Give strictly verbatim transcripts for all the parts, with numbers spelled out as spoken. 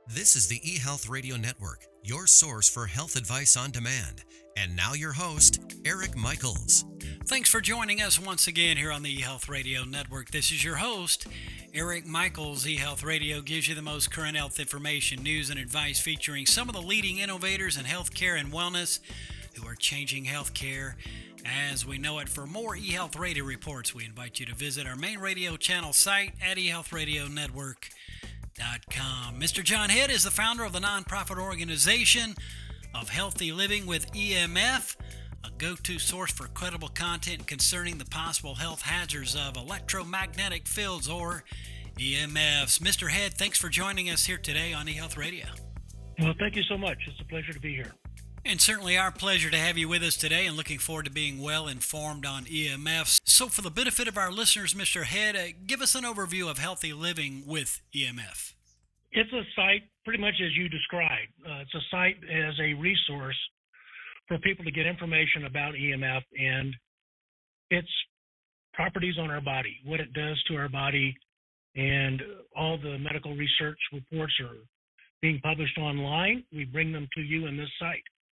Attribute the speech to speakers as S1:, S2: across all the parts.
S1: This is the eHealth Radio Network, your source for health advice on demand. And now your host, Eric Michaels.
S2: Thanks for joining us once again here on the eHealth Radio Network. This is your host, Eric Michaels. eHealth Radio gives you the most current health information, news, and advice featuring some of the leading innovators in healthcare and wellness who are changing healthcare as we know it. For more eHealth Radio reports, we invite you to visit our main radio channel site at e health radio network dot com. Mister John Head is the founder of the nonprofit organization of Healthy Living with E M F, a go-to source for credible content concerning the possible health hazards of electromagnetic fields, or E M Fs. Mister Head, thanks for joining us here today on eHealth Radio.
S3: Well, thank you so much. It's a pleasure to be here.
S2: And certainly our pleasure to have you with us today, and looking forward to being well informed on E M Fs. So for the benefit of our listeners, Mister Head, uh, give us an overview of Healthy Living with E M F.
S3: It's a site pretty much as you described. Uh, it's a site as a resource for people to get information about E M F and its properties on our body, what it does to our body, and all the medical research reports are being published online. We bring them to you in this site.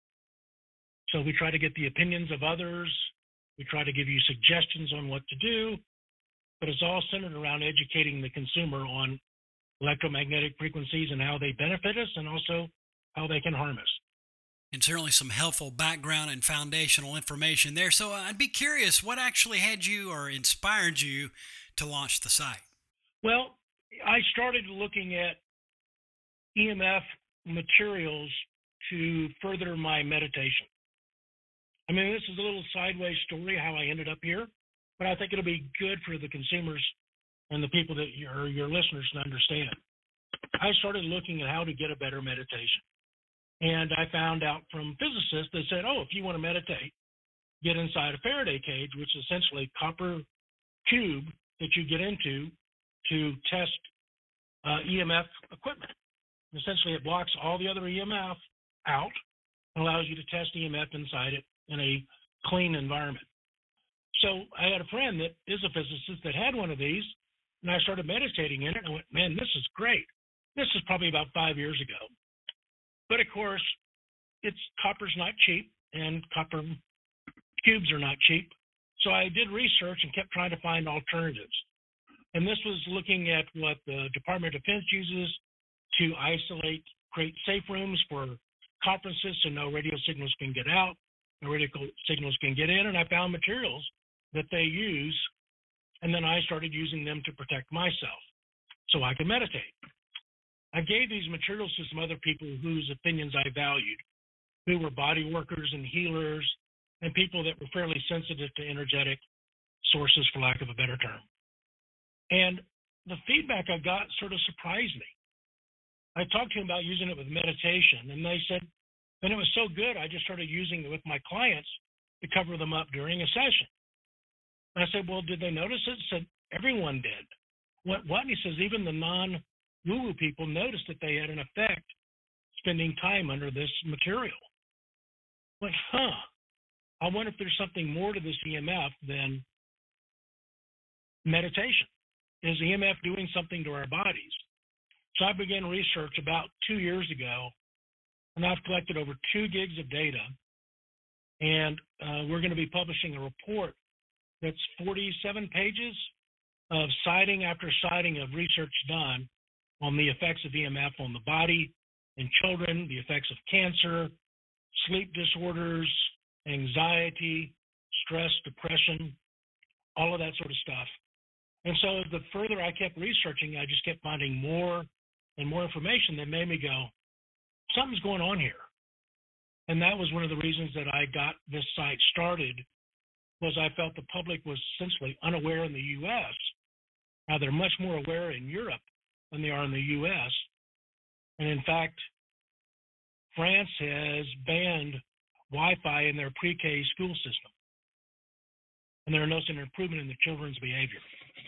S3: So we try to get the opinions of others. We try to give you suggestions on what to do, but it's all centered around educating the consumer on electromagnetic frequencies and how they benefit us and also how they can harm us.
S2: And certainly some helpful background and foundational information there. So uh, I'd be curious, what actually had you or inspired you to launch the site?
S3: Well, I started looking at E M F materials to further my meditation. I mean, this is a little sideways story how I ended up here, but I think it'll be good for the consumers and the people that your your listeners to understand. I started looking at how to get a better meditation. And I found out from physicists that said, oh, if you want to meditate, get inside a Faraday cage, which is essentially a copper tube that you get into to test uh, E M F equipment. Essentially, it blocks all the other E M F out and allows you to test E M F inside it in a clean environment. So I had a friend that is a physicist that had one of these, and I started meditating in it, and I went, man, this is great. This is probably about five years ago. But of course, it's copper's not cheap, and copper cubes are not cheap. So I did research and kept trying to find alternatives. And this was looking at what the Department of Defense uses to isolate, create safe rooms for conferences so no radio signals can get out, no radio signals can get in. And I found materials that they use, and then I started using them to protect myself so I could meditate. I gave these materials to some other people whose opinions I valued, who were body workers and healers and people that were fairly sensitive to energetic sources, for lack of a better term. And the feedback I got sort of surprised me. I talked to them about using it with meditation, and they said, and it was so good, I just started using it with my clients to cover them up during a session. And I said, well, did they notice it? He said, everyone did. What, what? And he says, even the non woo-woo people noticed that they had an effect spending time under this material. I went, huh, I wonder if there's something more to this E M F than meditation. Is E M F doing something to our bodies? So I began research about two years ago, and I've collected over two gigs of data, and uh, we're going to be publishing a report that's forty-seven pages of citing after citing of research done on the effects of E M F on the body in children, the effects of cancer, sleep disorders, anxiety, stress, depression, all of that sort of stuff. And so the further I kept researching, I just kept finding more and more information that made me go, something's going on here. And that was one of the reasons that I got this site started, was I felt the public was essentially unaware in the U S. Now, they're much more aware in Europe than they are in the U S. And in fact, France has banned Wi-Fi in their pre-K school system. And they're noticing an improvement in the children's behavior.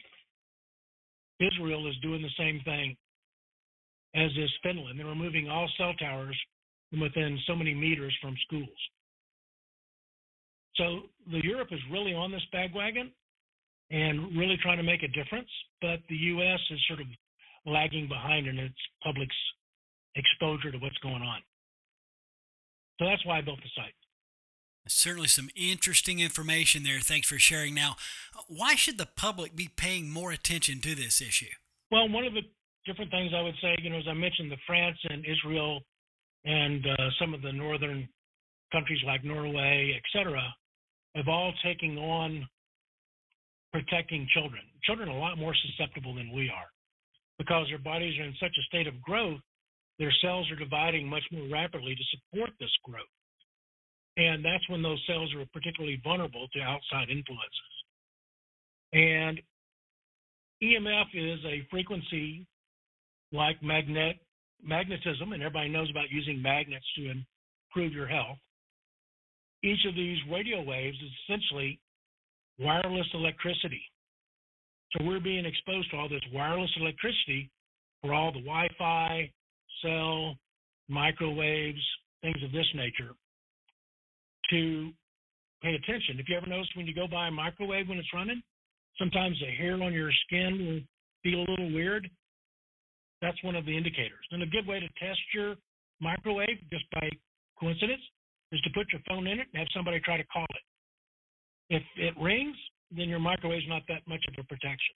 S3: Israel is doing the same thing, as is Finland. They're removing all cell towers from within so many meters from schools. So the Europe is really on this bandwagon and really trying to make a difference, but the U S is sort of lagging behind in its public's exposure to what's going on. So that's why I built the site.
S2: Certainly some interesting information there. Thanks for sharing. Now, why should the public be paying more attention to this issue?
S3: Well, one of the different things I would say, you know, as I mentioned, the France and Israel and uh, some of the northern countries like Norway, et cetera, have all taken on protecting children. Children are a lot more susceptible than we are because their bodies are in such a state of growth, their cells are dividing much more rapidly to support this growth. And that's when those cells are particularly vulnerable to outside influences. And E M F is a frequency like magnet magnetism, and everybody knows about using magnets to improve your health. Each of these radio waves is essentially wireless electricity. So we're being exposed to all this wireless electricity for all the Wi-Fi, cell, microwaves, things of this nature, to pay attention. If you ever notice when you go by a microwave when it's running, sometimes the hair on your skin will feel a little weird. That's one of the indicators. And a good way to test your microwave, just by coincidence, is to put your phone in it and have somebody try to call it. If it rings, then your microwave's not that much of a protection.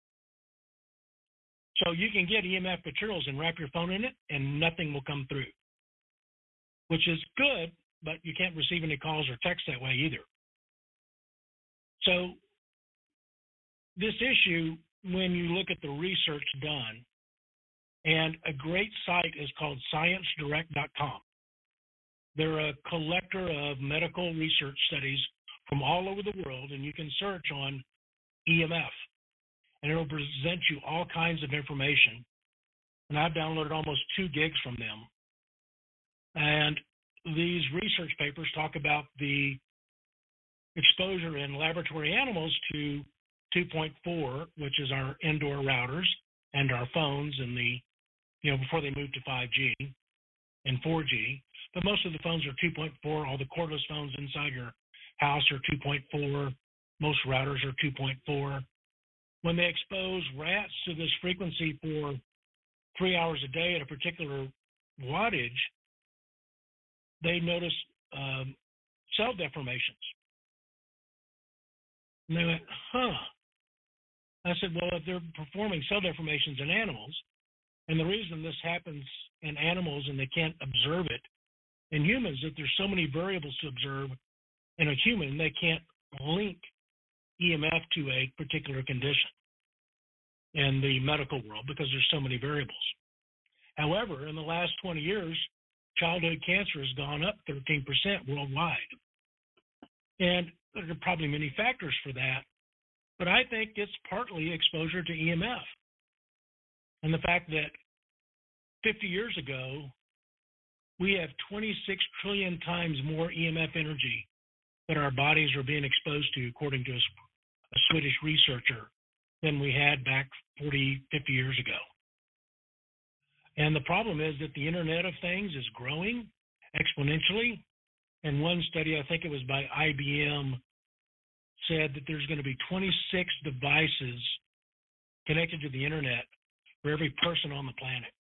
S3: So you can get E M F materials and wrap your phone in it, and nothing will come through, which is good, but you can't receive any calls or texts that way either. So this issue, when you look at the research done, and a great site is called science direct dot com. They're a collector of medical research studies from all over the world, and you can search on E M F, and it'll present you all kinds of information. And I've downloaded almost two gigs from them. And these research papers talk about the exposure in laboratory animals to two point four, which is our indoor routers and our phones, and the, you know, before they moved to five G and four G. But most of the phones are two point four. All the cordless phones inside your house are two point four. Most routers are two point four. When they expose rats to this frequency for three hours a day at a particular wattage, they notice um, cell deformations. And they went, huh. I said, well, if they're performing cell deformations in animals, and the reason this happens in animals and they can't observe it in humans, that there's so many variables to observe in a human, they can't link E M F to a particular condition in the medical world because there's so many variables. However, in the last twenty years, childhood cancer has gone up thirteen percent worldwide. And there are probably many factors for that, but I think it's partly exposure to E M F. And the fact that fifty years ago, we have twenty-six trillion times more E M F energy that our bodies are being exposed to, according to a, a Swedish researcher, than we had back forty, fifty years ago. And the problem is that the Internet of Things is growing exponentially. And one study, I think it was by I B M, said that there's going to be twenty-six devices connected to the Internet for every person on the planet.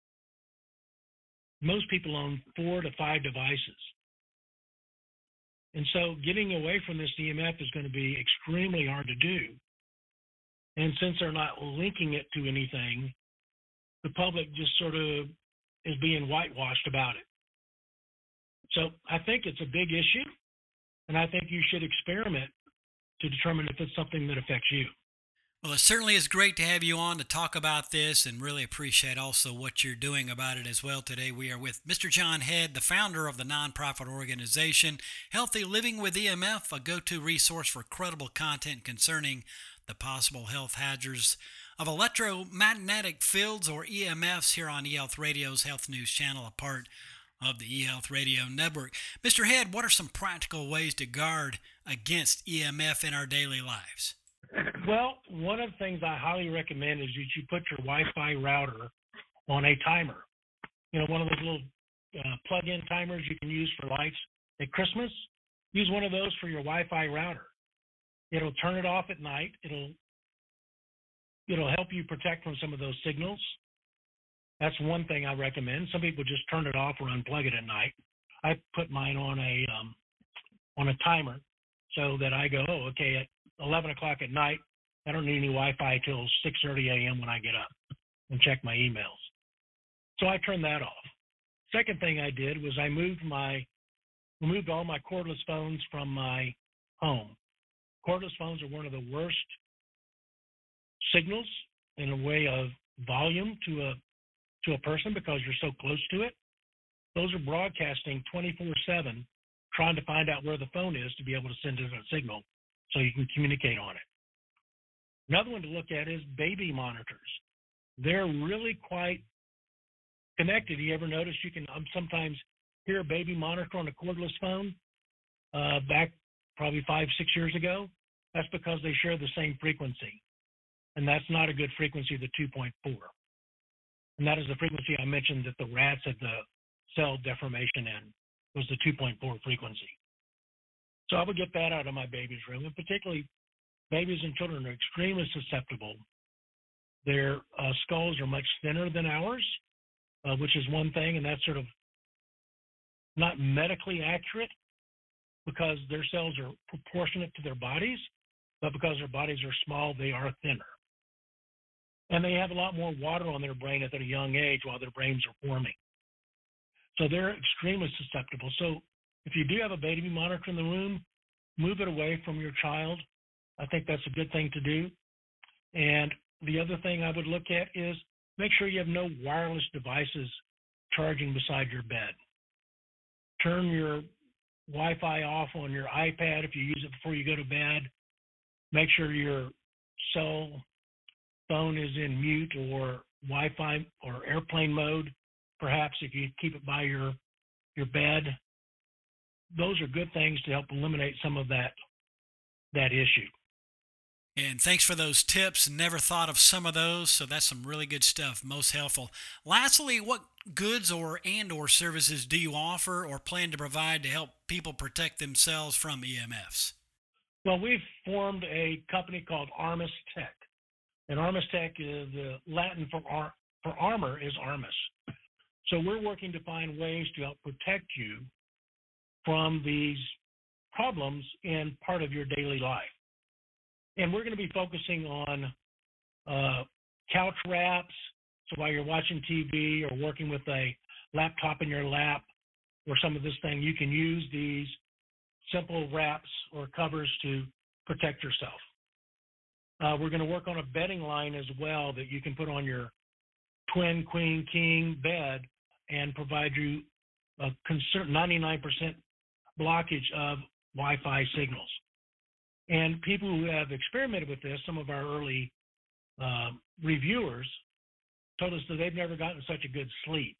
S3: Most people own four to five devices. And so getting away from this E M F is going to be extremely hard to do. And since they're not linking it to anything, the public just sort of is being whitewashed about it. So I think it's a big issue, and I think you should experiment to determine if it's something that affects you.
S2: Well, it certainly is great to have you on to talk about this, and really appreciate also what you're doing about it as well. Today we are with Mister John Head, the founder of the nonprofit organization Healthy Living with E M F, a go-to resource for credible content concerning the possible health hazards of electromagnetic fields, or E M Fs, here on eHealth Radio's Health News Channel, a part of the eHealth Radio Network. Mister Head, what are some practical ways to guard against E M F in our daily lives?
S3: Well, one of the things I highly recommend is that you put your Wi-Fi router on a timer. You know, one of those little uh, plug-in timers you can use for lights at Christmas. Use one of those for your Wi-Fi router. It'll turn it off at night. It'll it'll help you protect from some of those signals. That's one thing I recommend. Some people just turn it off or unplug it at night. I put mine on a um, on a timer so that I go, oh, okay, at eleven o'clock at night, I don't need any Wi-Fi till six thirty a.m. when I get up and check my emails. So I turned that off. Second thing I did was I moved my removed all my cordless phones from my home. Cordless phones are one of the worst signals in a way of volume to a to a person because you're so close to it. Those are broadcasting twenty-four seven, trying to find out where the phone is to be able to send it a signal so you can communicate on it. Another one to look at is baby monitors. They're really quite connected. You ever notice you can um, sometimes hear a baby monitor on a cordless phone? Uh, back probably five, six years ago, that's because they share the same frequency. And that's not a good frequency, the two point four. And that is the frequency I mentioned that the rats had the cell deformation in, was the two point four frequency. So I would get that out of my baby's room, and particularly babies and children are extremely susceptible. Their uh, skulls are much thinner than ours, uh, which is one thing, and that's sort of not medically accurate because their cells are proportionate to their bodies, but because their bodies are small, they are thinner. And they have a lot more water on their brain at a young age while their brains are forming. So they're extremely susceptible. So if you do have a baby monitor in the room, move it away from your child. I think that's a good thing to do. And the other thing I would look at is make sure you have no wireless devices charging beside your bed. Turn your Wi-Fi off on your iPad if you use it before you go to bed. Make sure your cell phone is in mute or Wi-Fi or airplane mode, perhaps if you keep it by your your bed. Those are good things to help eliminate some of that that issue.
S2: And thanks for those tips. Never thought of some of those, so that's some really good stuff, most helpful. Lastly, what goods or and or services do you offer or plan to provide to help people protect themselves from E M Fs?
S3: Well, we've formed a company called Armis Tech. And Armis Tech is the Latin for, ar- for armor is Armis. So we're working to find ways to help protect you from these problems in part of your daily life. And we're going to be focusing on uh, couch wraps. So while you're watching T V or working with a laptop in your lap or some of this thing, you can use these simple wraps or covers to protect yourself. Uh, we're going to work on a bedding line as well that you can put on your twin, queen, king bed and provide you a concern, ninety-nine percent blockage of Wi-Fi signals. And people who have experimented with this, some of our early uh, reviewers, told us that they've never gotten such a good sleep.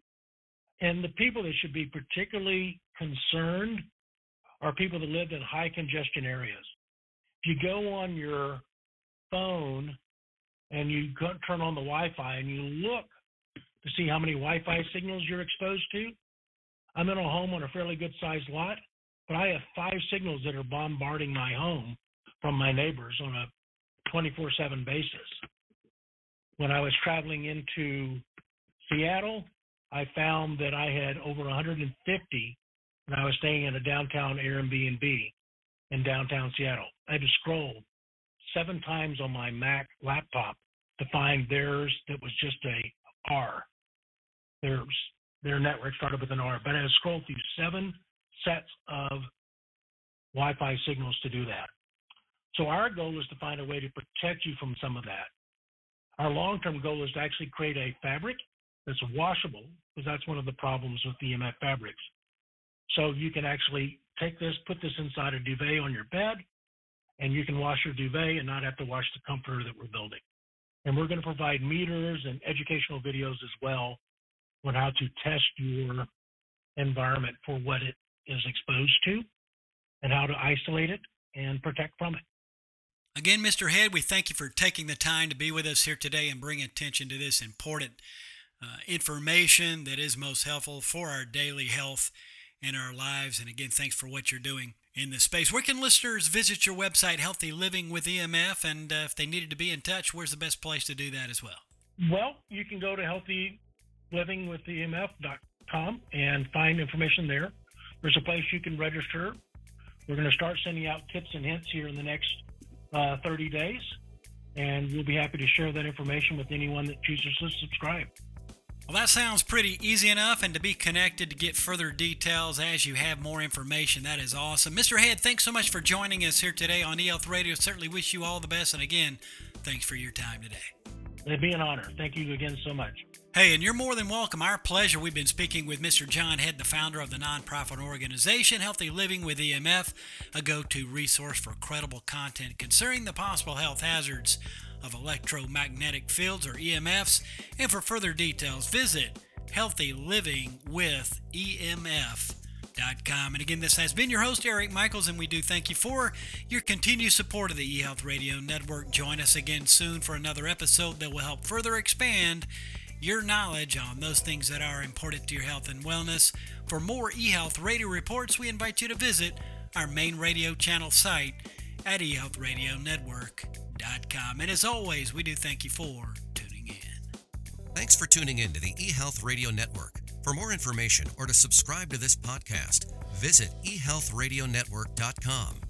S3: And the people that should be particularly concerned are people that lived in high congestion areas. If you go on your phone and you go, turn on the Wi-Fi and you look to see how many Wi-Fi signals you're exposed to, I'm in a home on a fairly good-sized lot, but I have five signals that are bombarding my home from my neighbors on a twenty-four seven basis. When I was traveling into Seattle, I found that I had over one hundred fifty when I was staying in a downtown Airbnb in downtown Seattle. I had to scroll seven times on my Mac laptop to find theirs that was just a R. Their, their network started with an R, but I had to scroll through seven sets of Wi-Fi signals to do that. So our goal is to find a way to protect you from some of that. Our long-term goal is to actually create a fabric that's washable, because that's one of the problems with E M F fabrics. So you can actually take this, put this inside a duvet on your bed, and you can wash your duvet and not have to wash the comforter that we're building. And we're going to provide meters and educational videos as well on how to test your environment for what it is exposed to and how to isolate it and protect from it.
S2: Again, Mister Head, we thank you for taking the time to be with us here today and bring attention to this important uh, information that is most helpful for our daily health in our lives. And again, thanks for what you're doing in this space. Where can listeners visit your website, Healthy Living with E M F? And uh, if they needed to be in touch, where's the best place to do that as well?
S3: Well, you can go to healthy living with E M F dot com and find information there. There's a place you can register. We're going to start sending out tips and hints here in the next uh, thirty days, and we'll be happy to share that information with anyone that chooses to subscribe.
S2: Well, that sounds pretty easy enough, and to be connected to get further details as you have more information, that is awesome. Mister Head, thanks so much for joining us here today on eHealth Radio. Certainly wish you all the best, and again, thanks for your time today.
S3: It'd be an honor. Thank you again so much.
S2: Hey, and you're more than welcome. Our pleasure. We've been speaking with Mister John Head, the founder of the nonprofit organization Healthy Living with E M F, a go-to resource for credible content concerning the possible health hazards of electromagnetic fields, or E M Fs. And for further details, visit healthy living with E M F dot com. And again, this has been your host, Eric Michaels, and we do thank you for your continued support of the eHealth Radio Network. Join us again soon for another episode that will help further expand your knowledge on those things that are important to your health and wellness. For more eHealth Radio reports, we invite you to visit our main radio channel site at e health radio network dot com. And as always, we do thank you for tuning in.
S1: Thanks for tuning in to the eHealth Radio Network. For more information or to subscribe to this podcast, visit e health radio network dot com.